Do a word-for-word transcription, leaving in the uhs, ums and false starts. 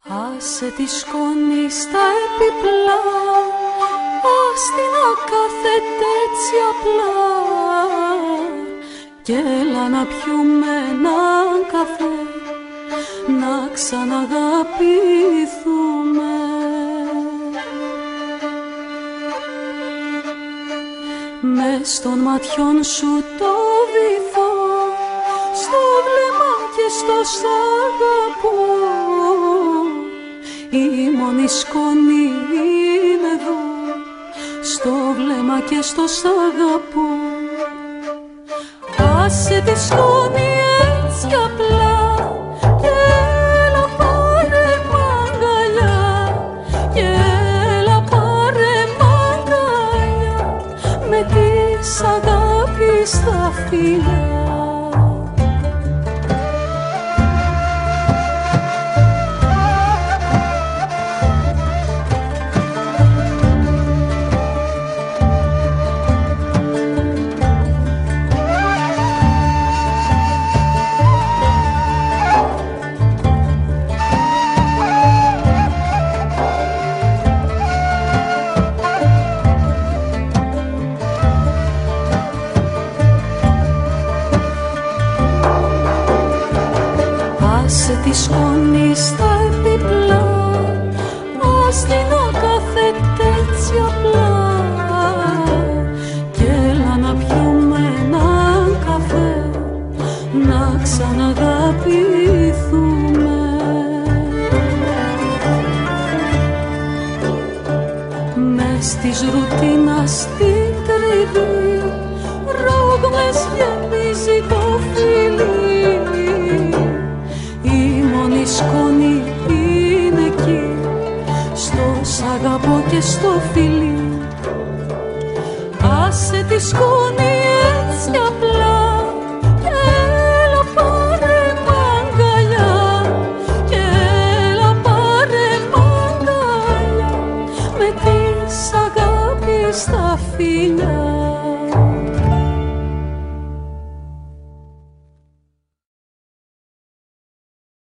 Άσε τη σκόνη στα επιπλά, ας την ακάθεται έτσι απλά κι έλα να πιούμε έναν καφέ, να ξαναγαπηθούμε. Μες των ματιών σου το βυθό, στο βλέμμα και στο σ' αγαπώ. Η μόνη σκόνη είναι εδώ, στο βλέμμα και στο σ' αγαπώ. Άσε τη σκόνη έτσι απλά και έλα πάρε μ' αγκαλιά, και έλα πάρε μ' αγκαλιά, με της αγάπης στα φιλιά. Άσε τη σκόνη στα επιπλά, ας την ακάθεται έτσι απλά κι έλα να πιούμε έναν καφέ, να ξαναγαπηθούμε. Μες της ρουτίνας την τριβή, ρόγμες γεμίζει το φιλί. Η σκόνη είναι εκεί, στο σ' αγαπώ και στο φιλί. Άσε τη σκόνη έτσι απλά και έλα πάρε μ' αγκαλιά, και έλα πάρε μ' αγκαλιά, με της αγάπης στα φιλιά.